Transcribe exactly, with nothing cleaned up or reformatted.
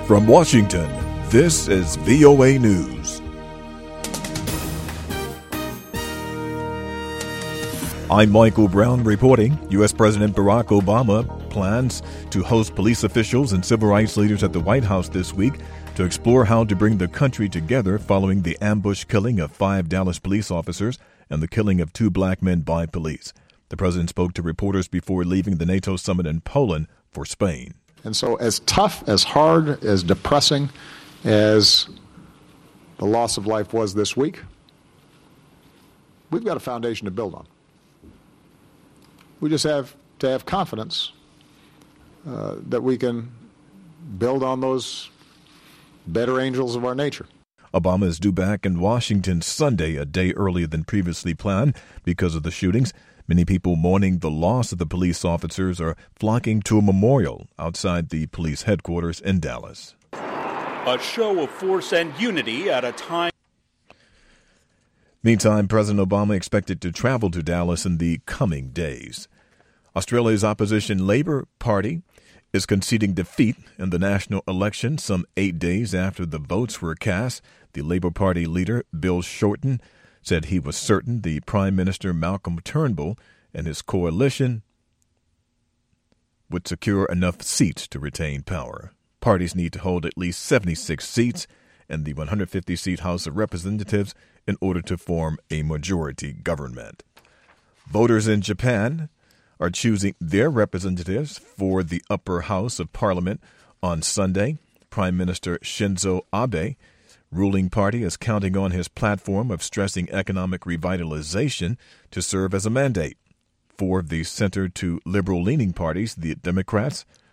From Washington, this is V O A News. I'm Michael Brown reporting. U S. President Barack Obama plans to host police officials and civil rights leaders at the White House this week to explore how to bring the country together following the ambush killing of five Dallas police officers and the killing of two black men by police. The president spoke to reporters before leaving the NATO summit in Poland for Spain. And so as tough, as hard, as depressing as the loss of life was this week, we've got a foundation to build on. We just have to have confidence uh, that we can build on those better angels of our nature. Obama is due back in Washington Sunday, a day earlier than previously planned because of the shootings. Many people mourning the loss of the police officers are flocking to a memorial outside the police headquarters in Dallas. A show of force and unity at a time. Meantime, President Obama expected to travel to Dallas in the coming days. Australia's opposition Labour Party is conceding defeat in the national election some eight days after the votes were cast. The Labour Party leader, Bill Shorten, said he was certain the Prime Minister Malcolm Turnbull and his coalition would secure enough seats to retain power. Parties need to hold at least seventy-six seats in the one hundred fifty seat House of Representatives in order to form a majority government. Voters in Japan are choosing their representatives for the upper house of parliament on Sunday. Prime Minister Shinzo Abe ruling party is counting on his platform of stressing economic revitalization to serve as a mandate. Four of the center to liberal-leaning parties, the Democrats,